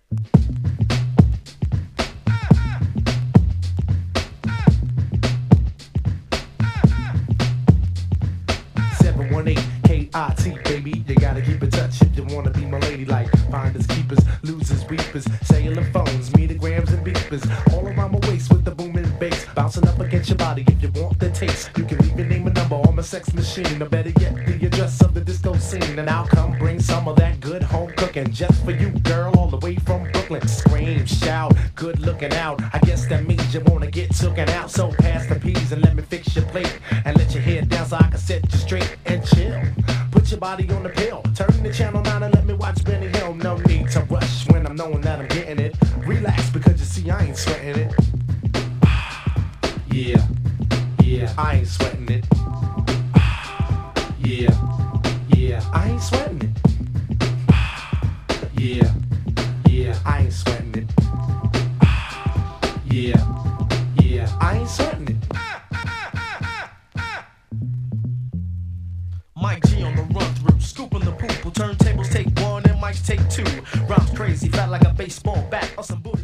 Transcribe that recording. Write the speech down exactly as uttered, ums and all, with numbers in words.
seven one eight K I T, baby. You gotta keep in touch if you wanna be my lady. Like finders, keepers, losers, reapers, cellular phones, metograms and beepers. All around my waist with the booming bass, bouncing up against your body. If you want the taste, you can leave your name and number on my sex machine. Or better yet, the address of the disco scene, and I'll come bring some of that good home cooking just for you, girl, all the way from Brooklyn. Scream, shout, good looking out. I guess that means you wanna get tooken out. So pass the peas and let me fix your plate, and let your head down so I can set you straight and chill. Put your body on the pill, turn the channel nine and let me watch Benny Hill. No need to rush when I'm knowing that I'm getting it. Relax because you see I ain't sweating it. Yeah, yeah, I ain't sweating it. Yeah, yeah, I ain't sweating it. Yeah, yeah, I ain't sweating it. Yeah, yeah, I ain't sweating it. Mike G on the run through, scooping the poople, turntables take one and mics take two. Rhymes crazy, fat like a baseball bat or some bullshit.